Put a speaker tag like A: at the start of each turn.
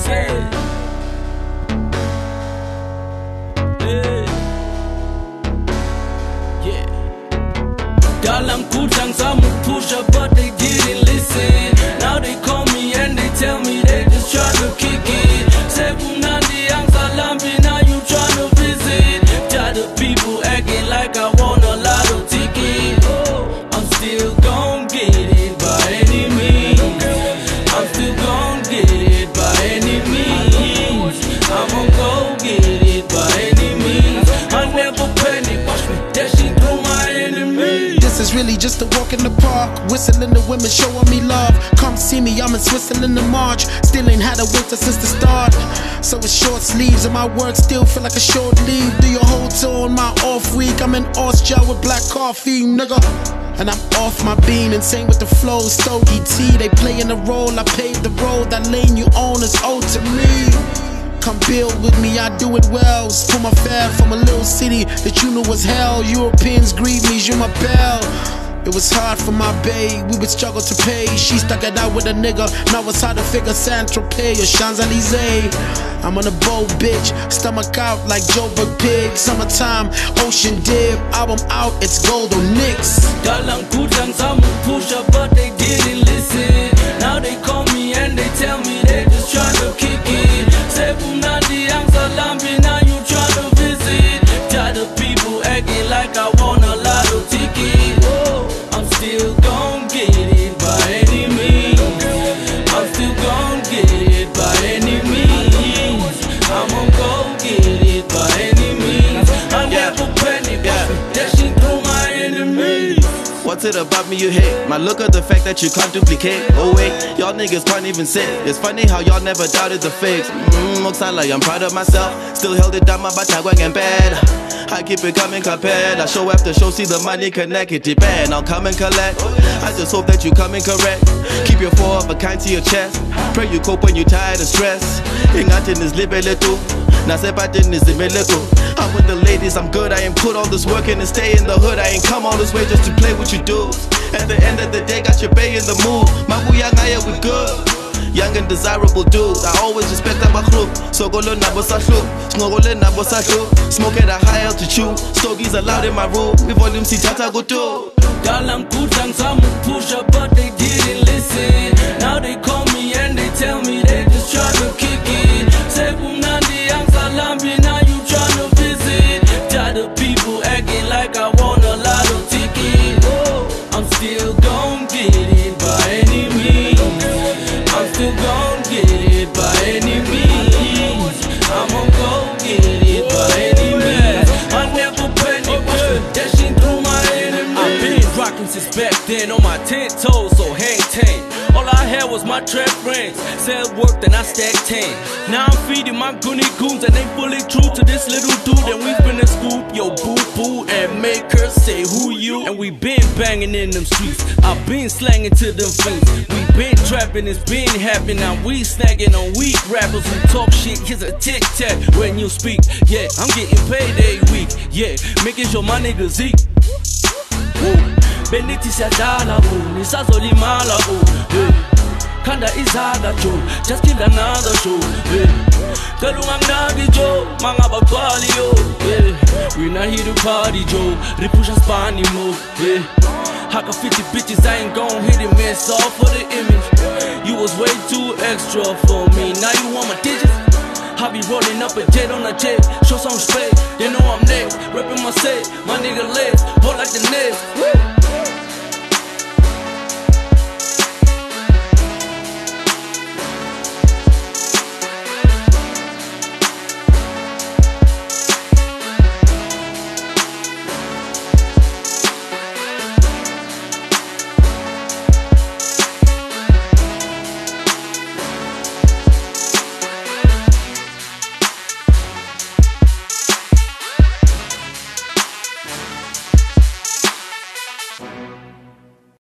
A: Dalam kutang sama pusher, but they didn't listen. Now they call me and they tell me they just tryna kick it. Say Nandi ang salambi, now you tryna visit. Tired of people acting like I want a lotto ticket. I'm still gon' get it by any means. I'm still gon' get it by any means. I'ma go get it by any means. I never panic, watch me dashing through my enemies.
B: This is really just a walk in the park, whistling to women showing me love. Come see me, I'm in Switzerland in March. Still ain't had a winter since the start. So it's short sleeves and my work still feel like a short leave. Do your whole tour on my off week. I'm in Austria with black coffee, nigga. And I'm off my bean, insane with the flow, Stogie T. They playing the role, I paved the road. That lane you own is owed to me. Come build with me, I do it well. For my fab from a little city that you knew was hell. Europeans greet me, je m'appelle. It was hard for my bae, we would struggle to pay. She stuck it out with a nigga, now it's hard to figure Saint-Tropez or Champs-Élysées. I'm on a boat, bitch, stomach out like Joburg pig. Summertime, ocean dip, album out, it's gold on Knicks.
A: Dalam kutang sama pusher, but they didn't listen. Now they call me and they tell me they just tryna kick it. Say Nandi ang salambi, now you tryna visit. Tired of people acting like I want a lotto ticket. I'm still gon' get it by any means. I'm still gon' get it by any means. I'ma go get it by any means. I never panic, dashing through my enemies.
C: What's it about me you hate? My look at the fact that you can't duplicate. Oh wait, y'all niggas can't even sit. It's funny how y'all never doubted the fakes. Looks like I'm proud of myself. Still held it down, my batagwang and bad. I keep it coming compared. I show after show, see the money connect. It depend, I'll come and collect. I just hope that you come in correct. Keep your four of a kind to your chest. Pray you cope when you're tired and stressed. Ingatin is libeletu. Nasepatin is imeleku. I'm with the ladies, I'm good. I ain't put all this work in and stay in the hood. I ain't come all this way just to play what you do. At the end of the day, got your bae in the mood. Mabuyangaya, we good. Young and desirable dude. I always respect my group. So go learn nabo sahlu, snogole nabo sahlu. Smoke at a high altitude. Stogies allowed in my room. We volume see tata go do.
A: Dalam kutang sama pusher, but they didn't listen. Now they call me and they tell me they just tryna kick it. Say Nandi ang salambi, now you tryna visit. Tired of people acting like I want a lotto ticket. I'm still gon' get it by any means. I'm still gon' get it by any means. I'ma go get it by any means. I never panic, dashing through my enemies. I've been rockin' since back then on my 10 toes, so hang 10. All I had was my trap friends. Said work, then I stacked 10. Now I'm feeding my goony goons and they fully true to this little dude. And we finna scoop your boo-boo and make her say who you. And we been banging in them streets. I've been slanging to them fiends. We been trapping, it's been happening. Now we snagging on weak rappers who talk shit. Here's a tic-tac when you speak. Yeah, I'm getting paid every week. Yeah, making sure my niggas eat. Beniti siadala bu, nisazolimala bu. Kanda izaga jo, just kill another show. Kalungang nagi jo, mga bagwali yo. We not here to party jo, repusha spani mo. Haka 50 bitches, I ain't gon' hit it, man, it's all for the image. You was way too extra for me, now you want my digits? I be rolling up a jet on a jet, show some respect, they know I'm next. Reppin' my set, my nigga legs, hold like the Nets.